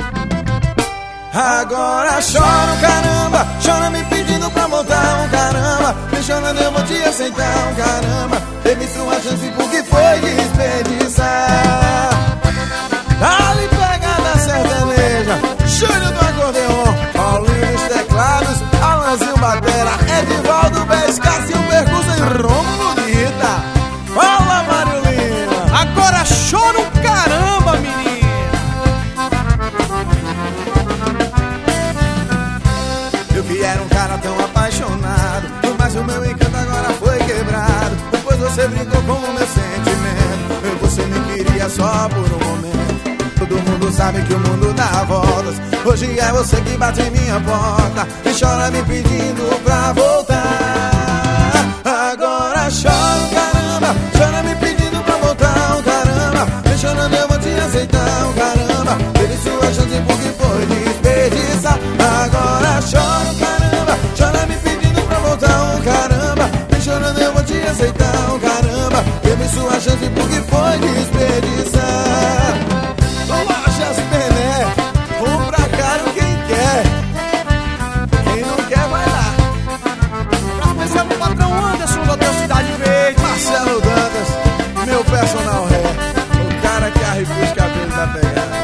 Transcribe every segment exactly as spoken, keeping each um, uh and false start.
Agora chora um caramba, chora me pedindo pra voltar um caramba, me chorando eu vou te aceitar um caramba. Teve sua chance porque foi desperdiçar. Ali pegada sertaneja, Júnior do acordeon, Paulinho dos teclados, Alanzinho batera, Edivaldo Bez, Cássio percussa e Rômulo de Rita. Fala, Mário Lima. Agora chora um caramba, menina. Eu que era um cara tão apaixonado, mas o meu encanto agora foi quebrado. Depois você brincou com o meu sentimento, você me queria só por um momento. Todo mundo sabe que o mundo dá voltas. Hoje é você que bate em minha porta e chora me pedindo pra voltar. Agora chora um caramba, chora me pedindo pra voltar um caramba, me chorando eu vou te aceitar um caramba. Teve sua chance porque foi desperdiçar. Agora chora um caramba, chora me pedindo pra voltar um caramba, me chorando eu vou te aceitar um caramba. Teve sua chance porque foi desperdiçar. Lojas Bené, compra caro quem quer, quem não quer vai lá. Pra começar no patrão Anderson do Hotel Cidade Verde, Marcelo Dantas, meu personal ré, o cara que arrepia os cabelos da pegada.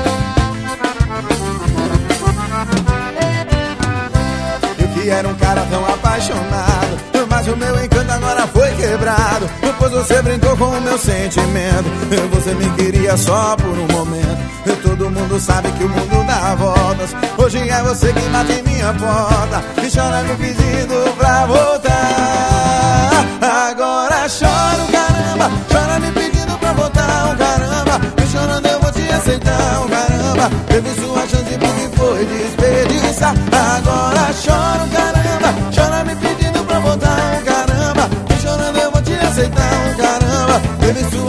Eu que era um cara tão apaixonado, mas o meu encanto agora foi quebrado. Depois você brincou com o meu sentimento, você me queria só por um momento. E todo mundo sabe que o mundo dá voltas. Hoje é você que bate em minha porta e chora me pedindo pra voltar. Agora chora um caramba, chora me pedindo pra voltar um caramba, me chorando eu vou te aceitar um caramba. Teve sua chance porque foi desperdiçar. Agora chora um caramba, chora me pedindo pra voltar um caramba, me chorando eu vou te aceitar um caramba. Teve sua